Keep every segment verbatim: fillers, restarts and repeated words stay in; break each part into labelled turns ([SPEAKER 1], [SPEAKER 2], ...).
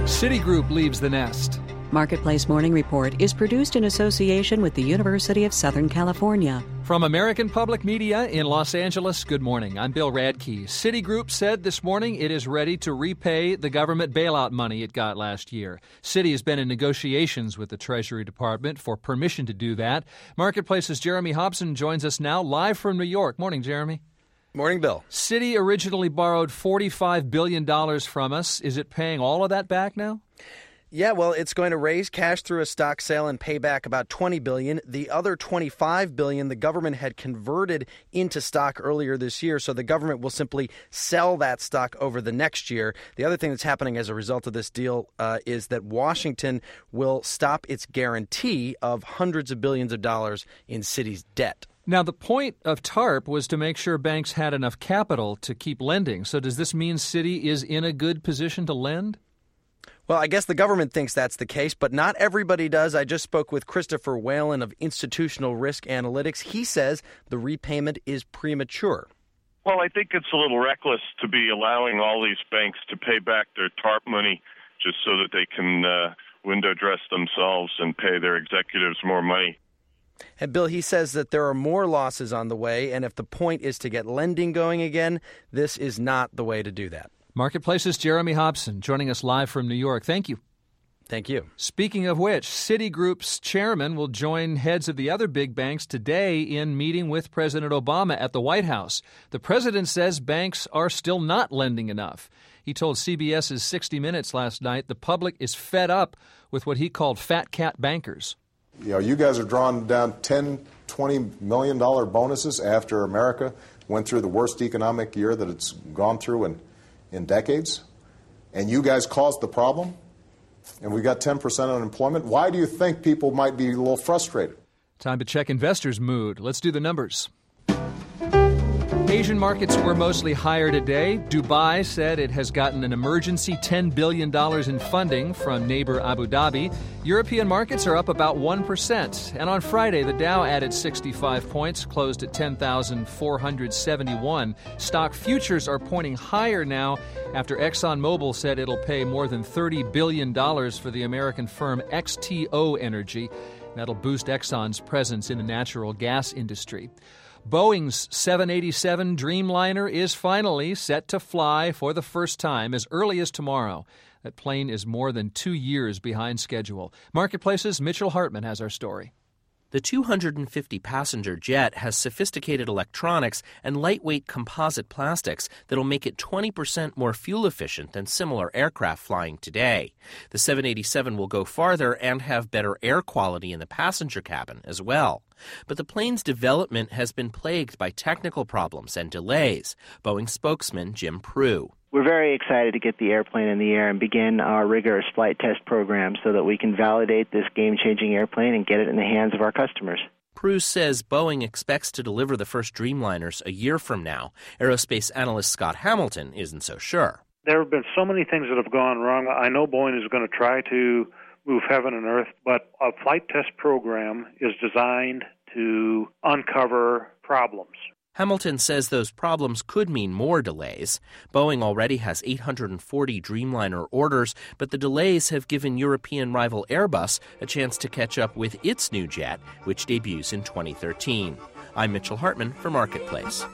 [SPEAKER 1] Citigroup leaves the nest.
[SPEAKER 2] Marketplace Morning Report is produced in association with the University of Southern California.
[SPEAKER 1] From American Public Media in Los Angeles, good morning. I'm Bill Radke. Citigroup said this morning it is ready to repay the government bailout money it got last year. Citi has been in negotiations with the Treasury Department for permission to do that. Marketplace's Jeremy Hobson joins us now live from New York. Morning, Jeremy.
[SPEAKER 3] Morning, Bill.
[SPEAKER 1] Citi originally borrowed forty-five billion dollars from us. Is it paying all of that back now?
[SPEAKER 3] Yeah, well, it's going to raise cash through a stock sale and pay back about twenty billion dollars. The other twenty-five billion dollars the government had converted into stock earlier this year, so the government will simply sell that stock over the next year. The other thing that's happening as a result of this deal uh, is that Washington will stop its guarantee of hundreds of billions of dollars in Citi's debt.
[SPEAKER 1] Now, the point of TARP was to make sure banks had enough capital to keep lending. So does this mean Citi is in a good position to lend?
[SPEAKER 3] Well, I guess the government thinks that's the case, but not everybody does. I just spoke with Christopher Whalen of Institutional Risk Analytics. He says the repayment is premature.
[SPEAKER 4] Well, I think it's a little reckless to be allowing all these banks to pay back their TARP money just so that they can uh, window dress themselves and pay their executives more money.
[SPEAKER 3] And Bill, he says that there are more losses on the way, and if the point is to get lending going again, this is not the way to do that.
[SPEAKER 1] Marketplace's Jeremy Hobson joining us live from New York. Thank you.
[SPEAKER 3] Thank you.
[SPEAKER 1] Speaking of which, Citigroup's chairman will join heads of the other big banks today in meeting with President Obama at the White House. The president says banks are still not lending enough. He told CBS's sixty minutes last night the public is fed up with what he called fat cat bankers.
[SPEAKER 5] You know, you guys are drawing down ten, twenty million dollars bonuses after America went through the worst economic year that it's gone through in in decades, and you guys caused the problem, and we got ten percent unemployment. Why do you think people might be a little frustrated?
[SPEAKER 1] Time to check investors' mood. Let's do the numbers. Asian markets were mostly higher today. Dubai said it has gotten an emergency ten billion dollars in funding from neighbor Abu Dhabi. European markets are up about one percent. And on Friday, the Dow added sixty-five points, closed at ten thousand four hundred seventy-one. Stock futures are pointing higher now after ExxonMobil said it'll pay more than thirty billion dollars for the American firm X T O Energy. That'll boost Exxon's presence in the natural gas industry. Boeing's seven eighty-seven Dreamliner is finally set to fly for the first time as early as tomorrow. That plane is more than two years behind schedule. Marketplace's Mitchell Hartman has our story.
[SPEAKER 6] The two hundred fifty passenger jet has sophisticated electronics and lightweight composite plastics that'll make it twenty percent more fuel efficient than similar aircraft flying today. The seven eighty-seven will go farther and have better air quality in the passenger cabin as well. But the plane's development has been plagued by technical problems and delays. Boeing spokesman Jim Prue.
[SPEAKER 7] We're very excited to get the airplane in the air and begin our rigorous flight test program so that we can validate this game-changing airplane and get it in the hands of our customers.
[SPEAKER 6] Prue says Boeing expects to deliver the first Dreamliners a year from now. Aerospace analyst Scott Hamilton isn't so sure.
[SPEAKER 8] There have been so many things that have gone wrong. I know Boeing is going to try to move heaven and earth, but a flight test program is designed to uncover problems.
[SPEAKER 6] Hamilton says those problems could mean more delays. Boeing already has eight hundred forty Dreamliner orders, but the delays have given European rival Airbus a chance to catch up with its new jet, which debuts in twenty thirteen. I'm Mitchell Hartman for Marketplace.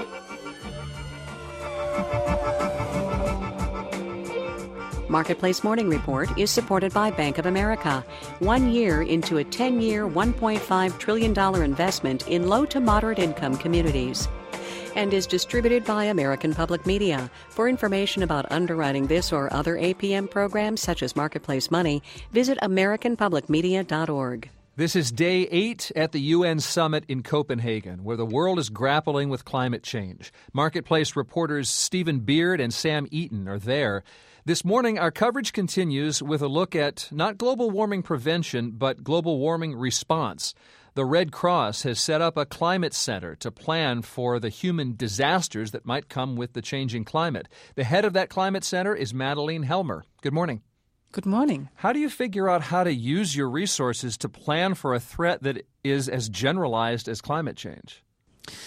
[SPEAKER 2] Marketplace Morning Report is supported by Bank of America. One year into a ten-year, one point five trillion dollars investment in low to moderate income communities. And is distributed by American Public Media. For information about underwriting this or other A P M programs such as Marketplace Money, visit american public media dot org.
[SPEAKER 1] This is day eight at the U N summit in Copenhagen, where the world is grappling with climate change. Marketplace reporters Stephen Beard and Sam Eaton are there. This morning, our coverage continues with a look at not global warming prevention, but global warming response. The Red Cross has set up a climate center to plan for the human disasters that might come with the changing climate. The head of that climate center is Madeleine Helmer. Good morning.
[SPEAKER 9] Good morning.
[SPEAKER 1] How do you figure out how to use your resources to plan for a threat that is as generalized as climate change?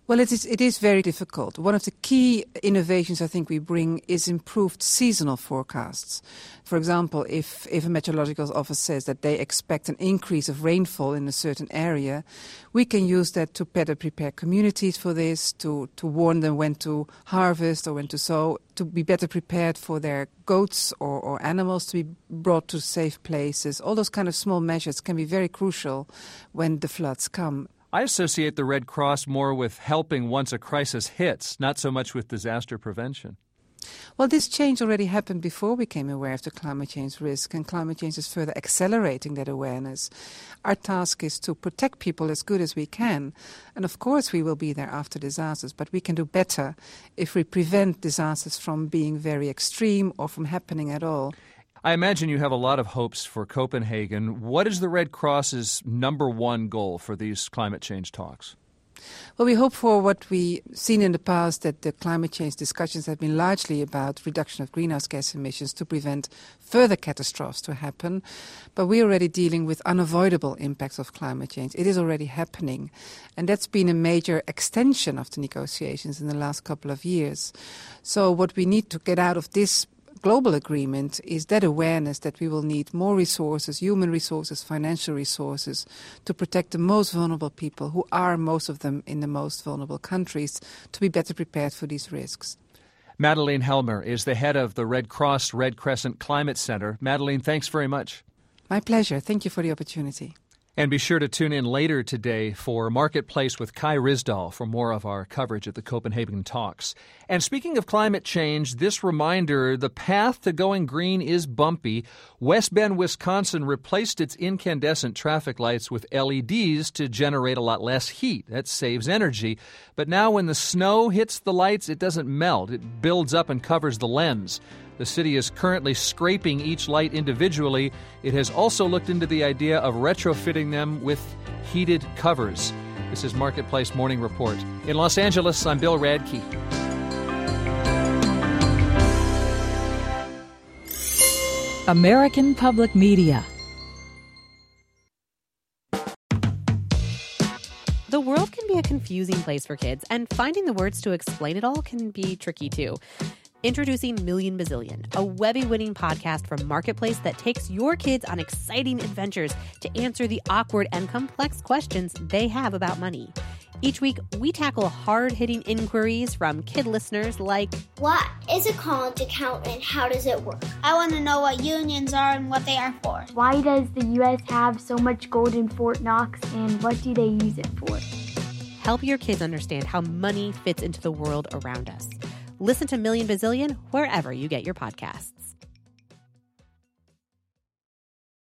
[SPEAKER 9] Well, it is, it is very difficult. One of the key innovations I think we bring is improved seasonal forecasts. For example, if, if a meteorological office says that they expect an increase of rainfall in a certain area, we can use that to better prepare communities for this, to, to warn them when to harvest or when to sow, to be better prepared for their goats or, or animals to be brought to safe places. All those kind of small measures can be very crucial when the floods come.
[SPEAKER 1] I associate the Red Cross more with helping once a crisis hits, not so much with disaster prevention.
[SPEAKER 9] Well, this change already happened before we became aware of the climate change risk, and climate change is further accelerating that awareness. Our task is to protect people as good as we can, and of course we will be there after disasters, but we can do better if we prevent disasters from being very extreme or from happening at all.
[SPEAKER 1] I imagine you have a lot of hopes for Copenhagen. What is the Red Cross's number one goal for these climate change talks?
[SPEAKER 9] Well, we hope for what we've seen in the past, that the climate change discussions have been largely about reduction of greenhouse gas emissions to prevent further catastrophes to happen. But we're already dealing with unavoidable impacts of climate change. It is already happening. And that's been a major extension of the negotiations in the last couple of years. So what we need to get out of this global agreement is that awareness that we will need more resources, human resources, financial resources, to protect the most vulnerable people, who are most of them in the most vulnerable countries, to be better prepared for these risks.
[SPEAKER 1] Madeleine Helmer is the head of the Red Cross Red Crescent Climate Center. Madeleine, thanks very much.
[SPEAKER 9] My pleasure. Thank you for the opportunity.
[SPEAKER 1] And be sure to tune in later today for Marketplace with Kai Ryssdal for more of our coverage at the Copenhagen Talks. And speaking of climate change, this reminder, the path to going green is bumpy. West Bend, Wisconsin replaced its incandescent traffic lights with L E Ds to generate a lot less heat. That saves energy. But now when the snow hits the lights, it doesn't melt. It builds up and covers the lens. The city is currently scraping each light individually. It has also looked into the idea of retrofitting them with heated covers. This is Marketplace Morning Report. In Los Angeles, I'm Bill Radke.
[SPEAKER 10] American Public Media.
[SPEAKER 11] The world can be a confusing place for kids, and finding the words to explain it all can be tricky too. Introducing Million Bazillion, a Webby-winning podcast from Marketplace that takes your kids on exciting adventures to answer the awkward and complex questions they have about money. Each week, we tackle hard-hitting inquiries from kid listeners like,
[SPEAKER 12] what is a college account and how does it work? I want to know what unions are and what they are for.
[SPEAKER 13] Why does the U S have so much gold in Fort Knox, and what do they use it for?
[SPEAKER 11] Help your kids understand how money fits into the world around us. Listen to Million Bazillion wherever you get your podcasts.